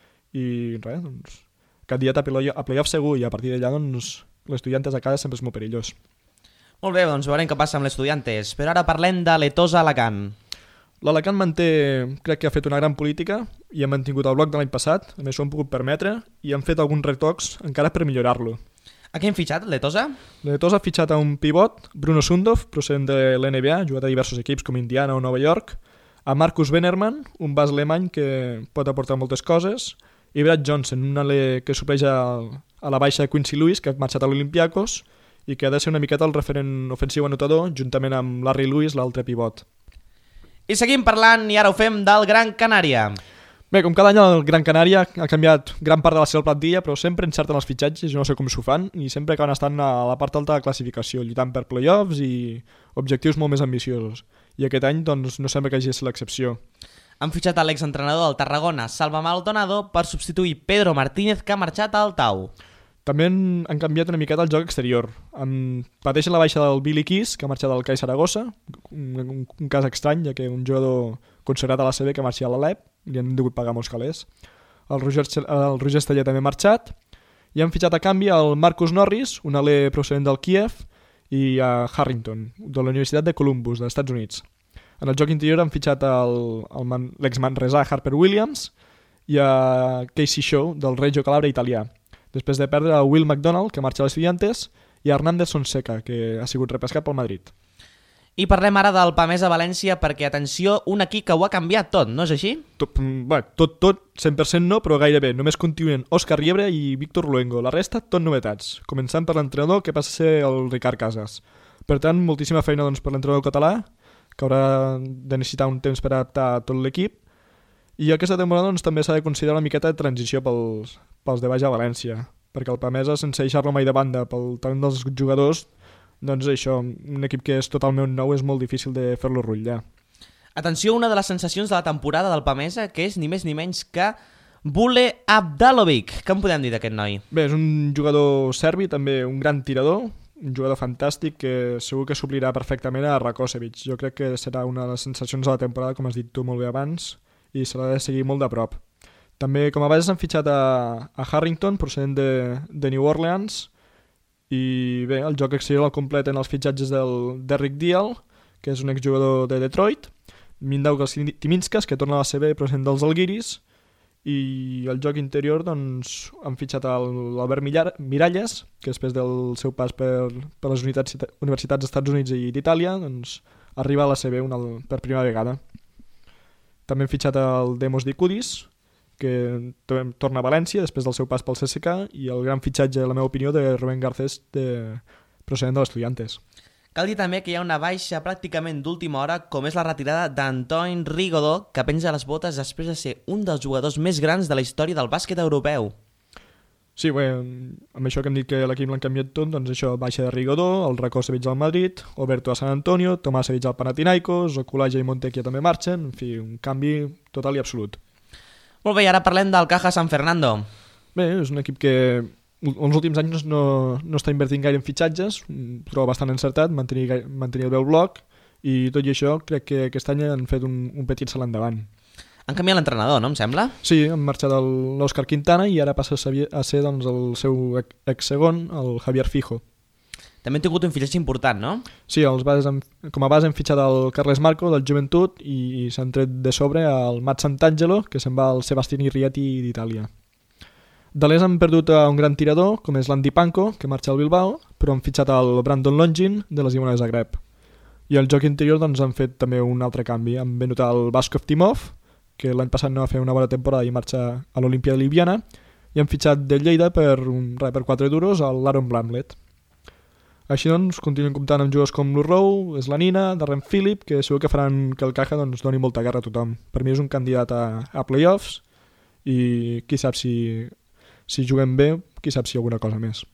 i res, doncs, candidat a playoff, a playoff segur, i a partir d'allà doncs, l'Estudiantes a casa sempre és molt perillós. Molt bé, doncs veurem què passa amb l'Estudiantes. Però ara parlem de l'Etosa Alacant. L'Alacant manté, crec que ha fet una gran política i ha mantingut el bloc de l'any passat, a més s'ho han pogut permetre, i han fet alguns retocs encara per millorar-lo. A què han fitxat, l'Etosa? L'Etosa ha fitxat a un pivot, Bruno Sundov, procedent de l'N B A, jugat a diversos equips com Indiana o Nova York, a Marcus Venerman, un bas alemany que pot aportar moltes coses, i Brad Johnson, un ale que supleix a, a la baixa de Quincy Lewis, que ha marxat a l'Olympiacos i que ha de ser una miqueta el referent ofensiu anotador, juntament amb Larry Lewis, l'altre pivot. I seguim parlant, i ara ho fem, del Gran Canària. Bé, com cada any el Gran Canària ha canviat gran part de la seva plantilla, però sempre encerten els fitxatges, jo no sé com s'ho fan, i sempre acaben estant a la part alta de la classificació, lluitant per playoffs i objectius molt més ambiciosos. I aquest any doncs, no sembla que hagi de ser l'excepció. Han fitxat a l'exentrenador del Tarragona, Salva Maldonado, per substituir Pedro Martínez, que ha marxat al Tau. També han, han canviat una miqueta el joc exterior. Han, pateixen la baixa del Billy Keys, que ha marxat al C A I Saragossa, un, un, un cas estrany, ja que un jugador consagrat a la C B que marxa a l'Alep, li han degut pagar molts calés. El Roger, el Roger Esteller també ha marxat, i han fitxat a canvi el Marcus Norris, un alè procedent del Kiev, i a Harrington, de la Universitat de Columbus, dels Estats Units. En el joc interior han fitxat l'ex-manresà Harper Williams i a Casey Shaw, del Reggio Calabria italià, després de perdre a Will McDonald, que marxa a l'Estudiantes, i a Hernández Fonseca, que ha sigut repescat pel Madrid. I parlem ara del Pamesa València perquè, atenció, un equip que ho ha canviat tot, no és així? Tot, bé, tot, tot, cent per cent no, però gairebé. Només continuen Òscar Riebre i Víctor Luengo. La resta, tot novetats. Començant per l'entrenador, que passa a ser el Ricard Casas. Per tant, moltíssima feina doncs, per l'entrenador català, que haurà de necessitar un temps per adaptar tot l'equip. I aquesta temporada doncs, també s'ha de considerar una miqueta de transició pels, pels de baix a València, perquè el Pamesa, sense deixar-lo mai de banda pel talent dels jugadors, doncs això, un equip que és totalment nou és molt difícil de fer-lo rutllar. Atenció, una de les sensacions de la temporada del Pamesa, que és ni més ni menys que Bule Abdalovic. Què en podem dir d'aquest noi? Bé, és un jugador serbi, també un gran tirador, un jugador fantàstic que segur que suplirà perfectament a Rakosevic. Jo crec que serà una de les sensacions de la temporada, com has dit tu molt bé abans, i s'ha de seguir molt de prop. També, com a base, s'han fitxat a, a Harrington, procedent de, de New Orleans, i bé, el joc exterior el completen els fitxatges del Derrick Dial, que és un exjugador de Detroit, Mindaugas Timinskas, que torna a la C B procedent dels Algiris, i el joc interior doncs, han fitxat l'Albert Miralles, que després del seu pas per, per les unitats, universitats dels Estats Units i d'Itàlia doncs, arriba a la C B una, per primera vegada. També han fitxat el Demos Dicudis, que torna a València després del seu pas pel C S K, i el gran fitxatge, la meva opinió, de Rubén Garcés, de... procedent de l'Estudiantes. Cal dir també que hi ha una baixa pràcticament d'última hora, com és la retirada d'Antoine Rigaudot, que penja les botes després de ser un dels jugadors més grans de la història del bàsquet europeu. Sí, bé, amb això que hem dit que l'equip l'han canviat tot, doncs això, baixa de Rigaudot, el Rakosevic al Madrid, Oberto a San Antonio, Tomasevic al Panathinaikos, Okulaja i Montecchia també marxen, en fi, un canvi total i absolut. Molt bé, i ara parlem del Caja San Fernando. Bé, és un equip que els últims anys no, no està invertint gaire en fitxatges, però bastant encertat, mantenir, mantenir el bé bloc, i tot i això crec que aquest any han fet un, un petit salt endavant. Han canviat l'entrenador, no em sembla? Sí, han marxat l'Òscar Quintana i ara passa a ser doncs, el seu ex-segon, el Javier Fijo. També han tingut un fitxatge important, no? Sí, els bases han, com a base han fitxat el Carles Marco del Joventut i, i s'han tret de sobre el Matt Sant'Angelo, que se'n va al Sebastiani Rieti d'Itàlia. De l'Es han perdut a un gran tirador, com és l'Andy Panko, que marxa al Bilbao, però han fitxat el Brandon Longin de les Llimona de Zagreb. I al joc interior doncs, han fet també un altre canvi. Han venut el Vaskov Timov, que l'any passat no va fer una bona temporada i marxa a l'Olimpia de Ljubljana, i han fitxat de Lleida per, un, per quatre duros al l'Aaron Blamlet. Així doncs, continuen comptant amb jugadors com Lurrow, Slanina, Darren Phillip, que segur que faran que el Caja doncs, doni molta guerra a tothom. Per mi és un candidat a, a playoffs i qui sap si, si juguem bé, qui sap si alguna cosa més.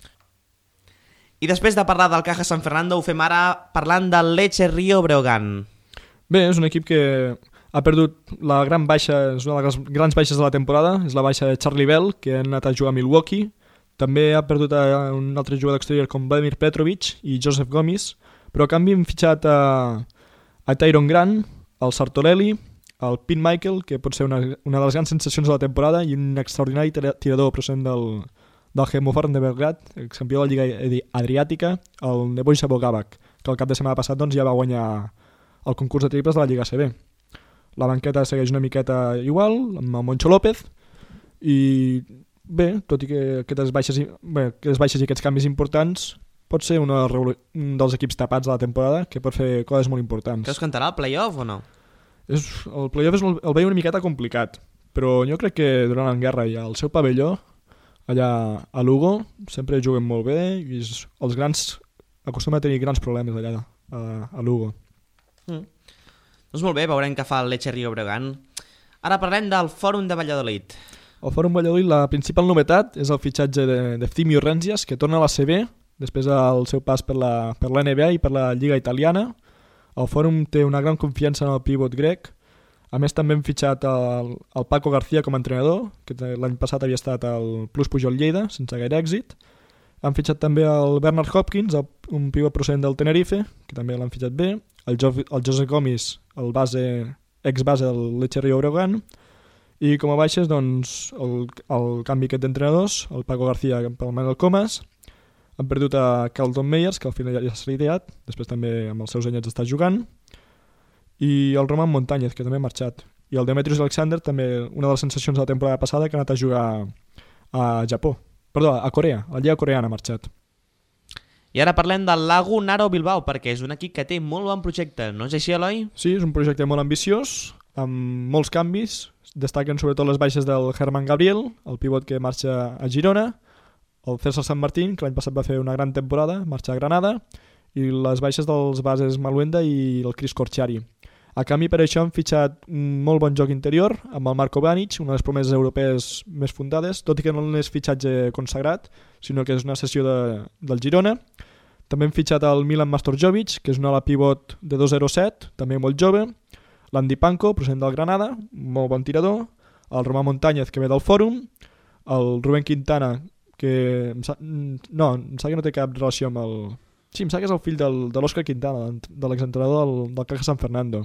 I després de parlar del Caja San Fernando, ho fem ara parlant del Lecce Rio Breogán. Bé, és un equip que ha perdut la gran baixa, és una de les grans baixes de la temporada, és la baixa de Charlie Bell, que ha anat a jugar a Milwaukee. També ha perdut a un altre jugador exterior com Vladimir Petrovic i Joseph Gomis, però a canvi hem fitxat a, a Tyron Grant, el Sartorelli, el Pete Michael, que pot ser una, una de les grans sensacions de la temporada, i un extraordinari tirador procedent del, del Hemofarm de Belgrad, campió de la Lliga Adriàtica, el Nebojša Bogavac, que el cap de setmana passat doncs, ja va guanyar el concurs de triples de la Lliga A C B. La banqueta segueix una miqueta igual, amb el Moncho López, i bé, tot i que aquestes baixes, bé, aquestes baixes i aquests canvis importants, pot ser una, un dels equips tapats de la temporada que pot fer coses molt importants. Creus que entrarà al playoff o no? És, el playoff és el, el veig una miqueta complicat, però jo crec que durant la guerra i al seu pavelló, allà a Lugo, sempre juguen molt bé i els grans acostumen a tenir grans problemes allà a, a Lugo. Mm. Doncs molt bé, veurem què fa el Lecce Llobregat. Ara parlem del Fòrum de Valladolid. Al Fòrum Valladolid la principal novetat és el fitxatge de, de Cimio Renzias, que torna a la C B després del seu pas per la, per la N B A i per la Lliga Italiana. El Fòrum té una gran confiança en el pivot grec. A més, també hem fitxat el, el Paco García com a entrenador, que l'any passat havia estat al Plus Pujol Lleida, sense gaire èxit. Han fitxat també el Bernard Hopkins, el, un pivot procedent del Tenerife, que també l'han fitxat bé, el, jo, el José Gomis, el base, ex-base del Lecce Llobregat, i com a baixes, doncs, el, el canvi aquest d'entrenadors, el Paco García pel Manuel Comas, han perdut a Carlton Meyers, que al final ja s'ha ideat, després també amb els seus anyets està jugant, i el Roman Montañez, que també ha marxat, i el Demetrius Alexander, també una de les sensacions de la temporada passada, que ha anat a jugar a Japó. Perdó, a Corea, a la Lliga Coreana ha marxat. I ara parlem del Lago Naro Bilbao, perquè és un equip que té molt bon projecte, no és així, Eloi? Sí, és un projecte molt ambiciós, amb molts canvis. Destaquen sobretot les baixes del Germán Gabriel, el pivot que marxa a Girona, el César San Martín, que l'any passat va fer una gran temporada, marxa a Granada, i les baixes dels bases Maluenda i el Chris Corchiari. A canvi, per això, han fitxat un molt bon joc interior amb el Marko Banic, una de les promeses europees més fundades, tot i que no és fitxatge consagrat, sinó que és una sessió de, del Girona. També hem fitxat el Milan Mastorjovic, que és un ala pivot de dos zero set, també molt jove, l'Andy Panko, procedent del Granada, molt bon tirador, el Romà Montañez, que ve del Fòrum, el Rubén Quintana, que em sa... no, em sap que no té cap relació amb el... Sí, em sap que és el fill del, de l'Òscar Quintana, de l'exentrenador del, del Caja San Fernando.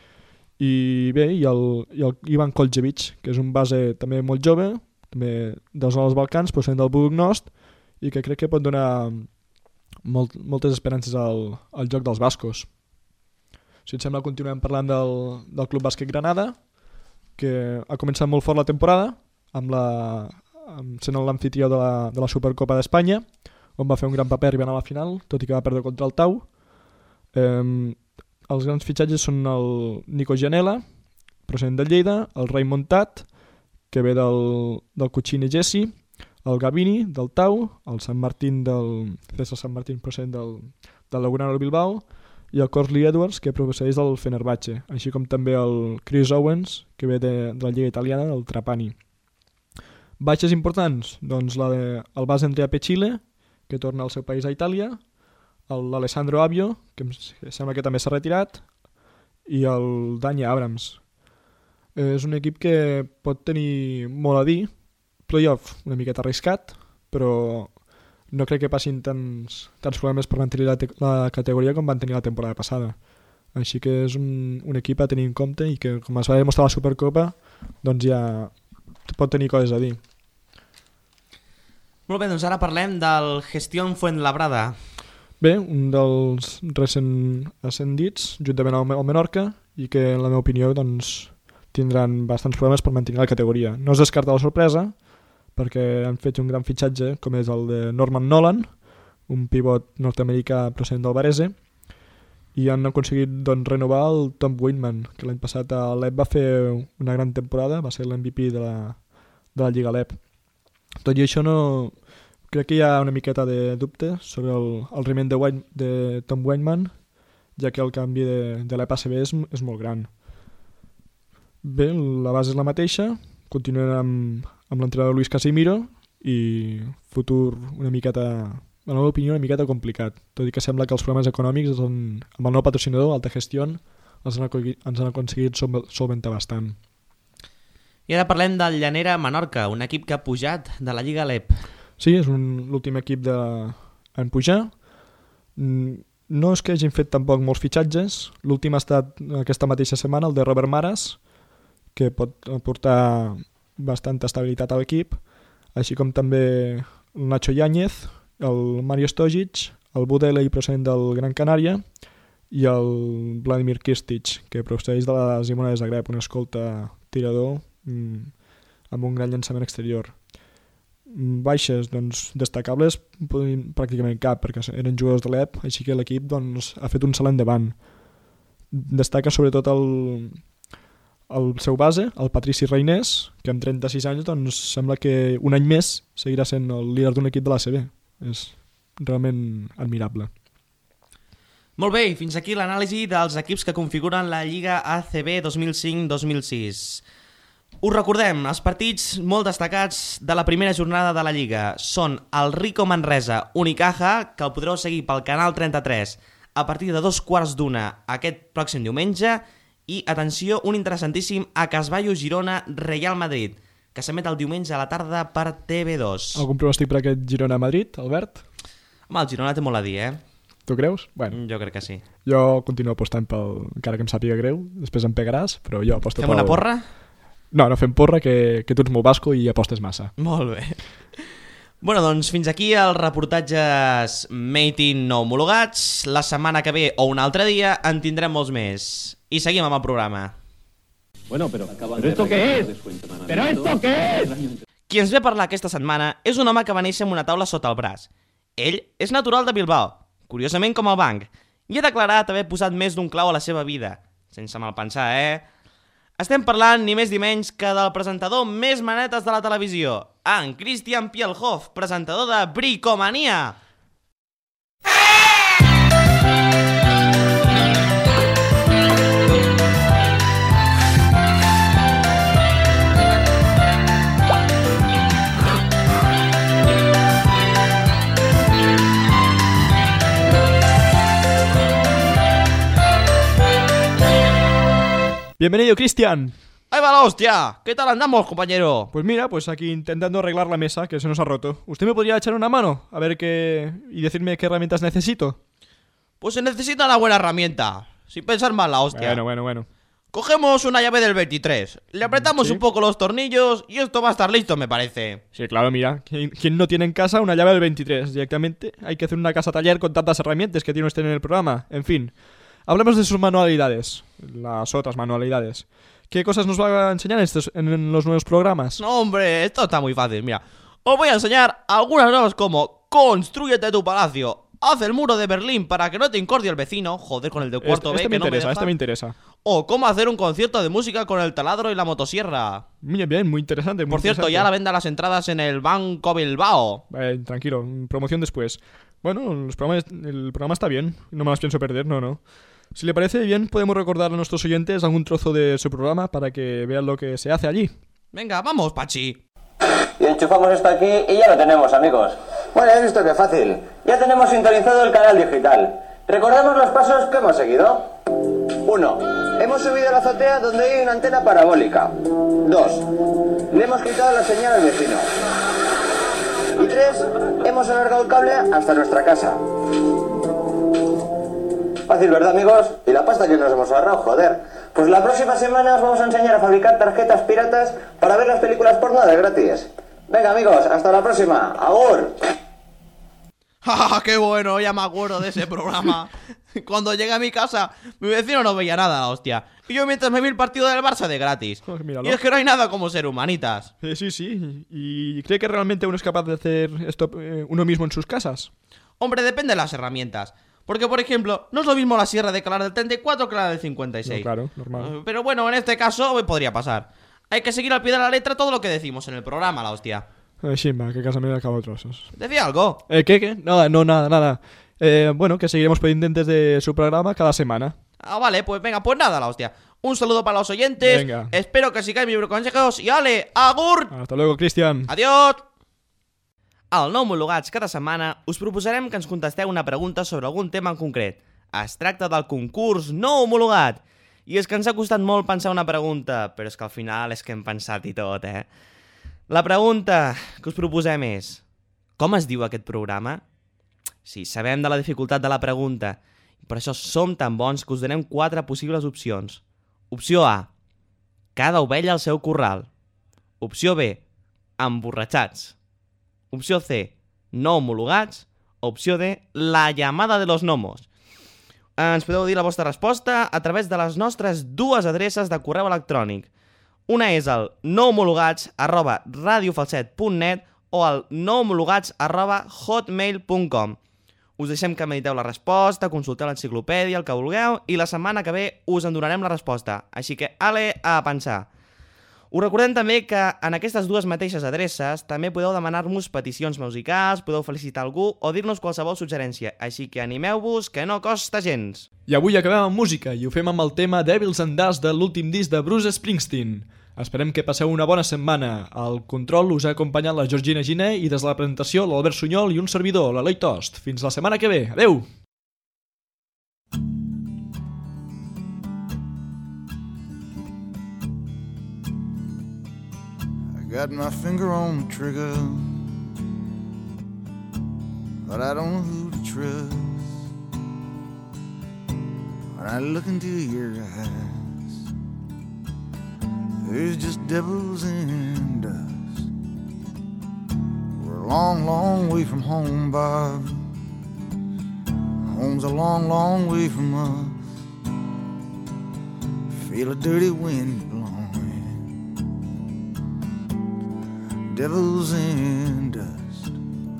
I bé, i el, i el Ivan Koljevic, que és un base també molt jove, també dels dels Balcans, procedent del Bugnost, i que crec que pot donar molt, moltes esperances al, al joc dels bascos. Si et sembla, continuem parlant del, del Club Bàsquet Granada, que ha començat molt fort la temporada, amb la, amb sent l'amfitrió de, la, de la Supercopa d'Espanya, on va fer un gran paper arribant a la final, tot i que va perdre contra el Tau. Eh, els grans fitxatges són el Nico Gianella, procedent de Lleida, el Raymond Tat, que ve del, del Cucine Gessi, el Gavini, del Tau, el San Martín del César San Martín, procedent del, del Lago Naro Bilbao, i el Corsley Edwards, que procedeix del Fenerbahce, així com també el Chris Owens, que ve de, de la Lliga Italiana, del Trapani. Baixes importants? Doncs la de, el base Andrea Pecile, que torna al seu país a Itàlia, l'Alessandro Avio, que sembla que també s'ha retirat, i el Dani Abrams. És un equip que pot tenir molt a dir, playoff una miqueta arriscat, però no crec que passin tants, tants problemes per mantenir la, te la categoria com van tenir la temporada passada. Així que és un, un equip a tenir en compte i que, com es va demostrar a la Supercopa, doncs ja pot tenir coses a dir. Molt bé, doncs ara parlem del Gestión Fuenlabrada. Bé, un dels recent ascendits, juntament amb el Menorca, i que, en la meva opinió, doncs, tindran bastants problemes per mantenir la categoria. No es descarta la sorpresa, perquè han fet un gran fitxatge, com és el de Norman Nolan, un pivot nord-americà procedent del Varese, i han aconseguit doncs, renovar el Tom Waitman, que l'any passat a l'E P va fer una gran temporada, va ser l'M V P de la, de la Lliga L E P. Tot i això, no... crec que hi ha una miqueta de dubte sobre el, el rendiment de, White, de Tom Waitman, ja que el canvi de, de l'E P A C B és, és molt gran. Bé, la base és la mateixa, continuem amb, amb l'entrenador Luis Casimiro i futur una miqueta, en la meva opinió, una miqueta complicat, tot i que sembla que els problemes econòmics són, amb el nou patrocinador, Alta Gestión, ens han, ens han aconseguit solventar bastant. I ara parlem del Llanera Menorca, un equip que ha pujat de la Lliga L E P. Sí, és l'últim equip de... en pujar. No és que hagin fet tampoc molts fitxatges. L'últim ha estat aquesta mateixa setmana, el de Robert Maras, que pot aportar bastanta estabilitat a l'equip, així com també el Nacho Yáñez, el Mario Stojic, el Budele procedent del Gran Canària i el Vladimir Kistic, que procedeix de la Simona de Zagreb, un escolta tirador mmm, amb un gran llançament exterior. Baixes, doncs, destacables pràcticament cap, perquè eren jugadors de l'E P, així que l'equip doncs, ha fet un salt endavant. Destaca sobretot el, el seu base, el Patrici Reinés, que amb trenta-sis anys doncs, sembla que un any més seguirà sent el líder d'un equip de l'A C B. És realment admirable. Molt bé, fins aquí l'anàlisi dels equips que configuren la Lliga A C B dos mil cinc dos mil sis. Us recordem, els partits molt destacats de la primera jornada de la Lliga són el Rico Manresa Unicaja, que el podreu seguir pel canal trenta-tres a partir de dos quarts d'una aquest pròxim diumenge, i, atenció, un interessantíssim Acasballo Girona Real Madrid, que s'emet el diumenge a la tarda per T V dos. Algun pronòstic per aquest Girona-Madrid, Albert? Home, el Girona té molt a dir, eh? Tu creus? Bueno, Jo crec que sí. jo continuo apostant pel... encara que em sàpiga greu, després em pegaràs, però jo aposto Fem pel... una porra? No, no fem porra, que, que tu ets molt basco i apostes massa. Molt bé. Bueno, doncs fins aquí els reportatges Made in no homologats. La setmana que ve o un altre dia en tindrem molts més. I seguim amb el programa. Bueno, pero, ¿pero esto qué es? ¿Pero esto qué es? Qui ens ve a parlar aquesta setmana és un home que va néixer amb una taula sota el braç. Ell és natural de Bilbao, curiosament com el banc, i ha declarat haver posat més d'un clau a la seva vida. Sense malpensar, eh? Estem parlant ni més ni menys que del presentador més manetes de la televisió, en Christian Pielhoff, presentador de Bricomania. Bienvenido, Cristian. ¡Ahí va la hostia! ¿Qué tal andamos, compañero? Pues mira, pues aquí intentando arreglar la mesa, que se nos ha roto. ¿Usted me podría echar una mano? A ver qué... y decirme qué herramientas necesito. Pues se necesita una buena herramienta. Sin pensar mal la hostia. Bueno, bueno, bueno. Cogemos una llave del veintitrés, le apretamos ¿Sí? un poco los tornillos y esto va a estar listo, me parece. Sí, claro, mira. ¿Quién, quién no tiene en casa una llave del veintitrés? Directamente hay que hacer una casa taller con tantas herramientas que tiene usted en el programa. En fin. Hablemos de sus manualidades. Las otras manualidades. ¿Qué cosas nos va a enseñar en, estos, en los nuevos programas? No, hombre, esto está muy fácil, mira. Os voy a enseñar algunas nuevas como Constrúyete tu palacio, haz el muro de Berlín para que no te incordie el vecino. Joder, con el de cuarto este, este B me que no me interesa, deja. este me interesa. O cómo hacer un concierto de música con el taladro y la motosierra. Bien, bien, muy interesante. Muy Por cierto, interesante. ya la venda las entradas en el Banco Bilbao. Eh, tranquilo, promoción después. Bueno, los programas, el programa está bien, no me las pienso perder, no, no. Si le parece bien, podemos recordar a nuestros oyentes algún trozo de su programa para que vean lo que se hace allí. Venga, vamos, Pachi. Y enchufamos esto aquí y ya lo tenemos, amigos. Bueno, ¿has visto qué fácil? Ya tenemos sintonizado el canal digital. ¿Recordamos los pasos que hemos seguido? Uno. Hemos subido a la azotea donde hay una antena parabólica. Dos. Le hemos quitado la señal al vecino. Y tres. Hemos alargado el cable hasta nuestra casa. Fácil, ¿verdad, amigos? Y la pasta que nos hemos ahorrado, joder. Pues la próxima semana os vamos a enseñar a fabricar tarjetas piratas para ver las películas porno de gratis. Venga, amigos, hasta la próxima. ¡Agur! ¡Ja, qué bueno! Ya me acuerdo de ese programa. Cuando llegué a mi casa, mi vecino no veía nada, hostia. Y yo mientras me vi el partido del Barça de gratis. Pues míralo. Y es que no hay nada como ser humanitas. Eh, sí, sí. ¿Y cree que realmente uno es capaz de hacer esto eh, uno mismo en sus casas? Hombre, depende de las herramientas. Porque, por ejemplo, no es lo mismo la sierra de calar del treinta y cuatro que la del cincuenta y seis. No, claro, normal. Eh, Pero bueno, en este caso me podría pasar. Hay que seguir al pie de la letra todo lo que decimos en el programa, la hostia. Eh, Shimba, que casa me acabo trozos. ¿Decía algo? Eh, ¿qué, qué? Nada, no, nada, nada. Eh, bueno, que seguiremos pendientes de su programa cada semana. Ah, vale, pues venga, pues nada, la hostia. Un saludo para los oyentes. Venga. Espero que sigáis mis consejos y ale, agur! Hasta luego, Cristian. Adiós! Al Nou Homologats cada setmana us proposarem que ens contesteu una pregunta sobre algun tema en concret. Es tracta del concurs No Homologat. I és que ens ha costat molt pensar una pregunta, però és que al final és que hem pensat i tot, eh? La pregunta que us proposem és: com es diu aquest programa? Sí, sabem de la dificultat de la pregunta, i per això som tan bons que us donem quatre possibles opcions. Opció A: cada ovella al seu corral. Opció B: emborratxats. Opció C: no homologats. Opció D: la llamada de los gnomos. Ens podeu dir la vostra resposta a través de les nostres dues adreces de correu electrònic. Una és el nohomologats arroba radiofalset punt net o el nohomologats arroba hotmail punt com. Us deixem que mediteu la resposta, consulteu l'enciclopèdia, el que vulgueu, i la setmana que ve us en donarem la resposta. Així que, ale, a pensar. Us recordem també que en aquestes dues mateixes adreces també podeu demanar-nos peticions musicals, podeu felicitar algú o dir-nos qualsevol suggerència. Així que animeu-vos, que no costa gens. I avui acabem amb música i ho fem amb el tema Devils and Dust de l'últim disc de Bruce Springsteen. Esperem que passeu una bona setmana. Al control us ha acompanyat la Georgina Giner i des de la presentació l'Albert Sunyol i un servidor, l'Eloi Tost. Fins la setmana que ve. Adeu! I got my finger on the trigger, but I don't know who to trust. When I look into your eyes, there's just devils and dust. We're a long, long way from home, Bob. Home's a long, long way from us. Feel a dirty wind blowing. Devils and dust.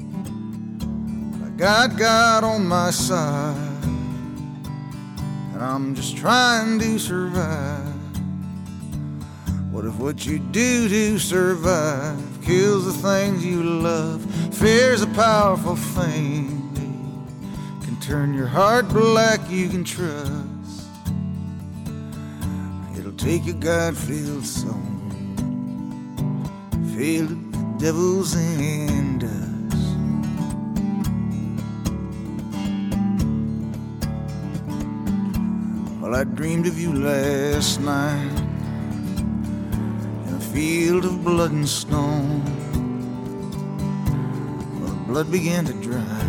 I got God on my side, and I'm just trying to survive. What if what you do to survive kills the things you love? Fear's a powerful thing, can turn your heart black, you can trust. It'll take a God-filled soul, filled with devils and dust. Well, I dreamed of you last night, field of blood and stone. Well, the blood began to dry,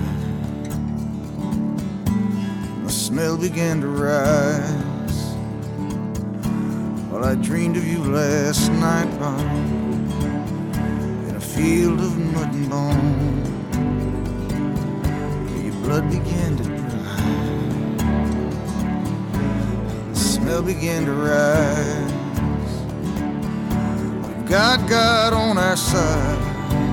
and the smell began to rise. Well, I dreamed of you last night, Bob, in a field of mud and bone. Your blood began to dry, the smell began to rise. Got God on our side,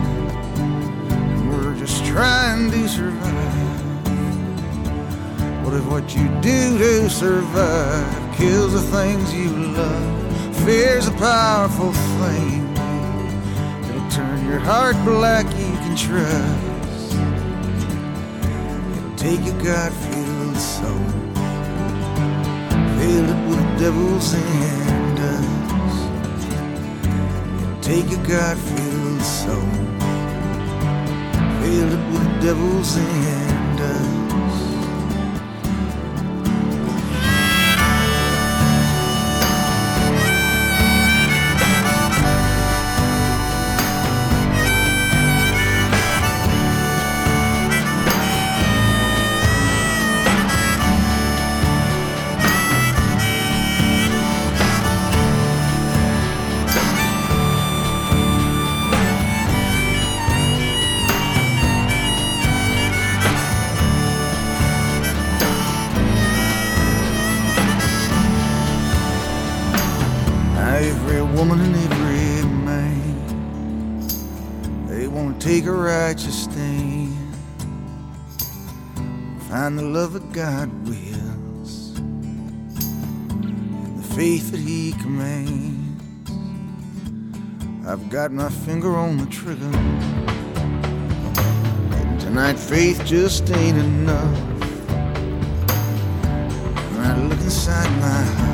we're just trying to survive. What if what you do to survive kills the things you love? Fear's a powerful thing, it'll turn your heart black, you can trust. It'll take your God-filled soul, fill it with devils and dust. Take your God-filled soul, fill it with devils and dust. Woman and every man, they want to take a righteous stand, find the love that God wills, and the faith that He commands. I've got my finger on the trigger, and tonight faith just ain't enough. When I look inside my heart,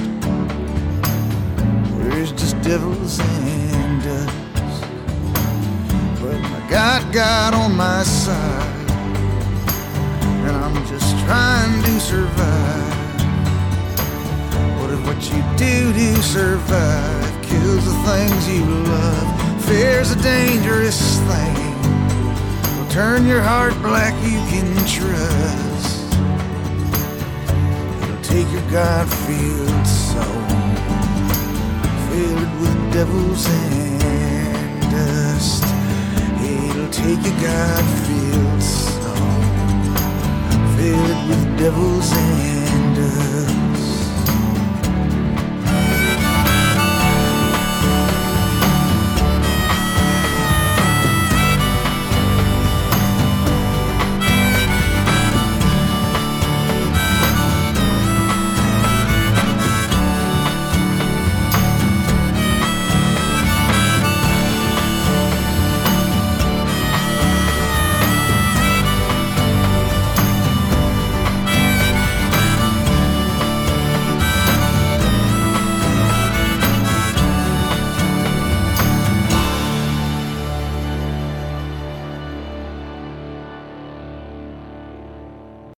there's just devils and dust. But I got God on my side, and I'm just trying to survive. What if what you do to survive kills the things you love? Fear's a dangerous thing, will turn your heart black, you can trust. It'll take your God-filled soul, filled with devils and dust. It'll take a God-filled soul, filled with devils and dust.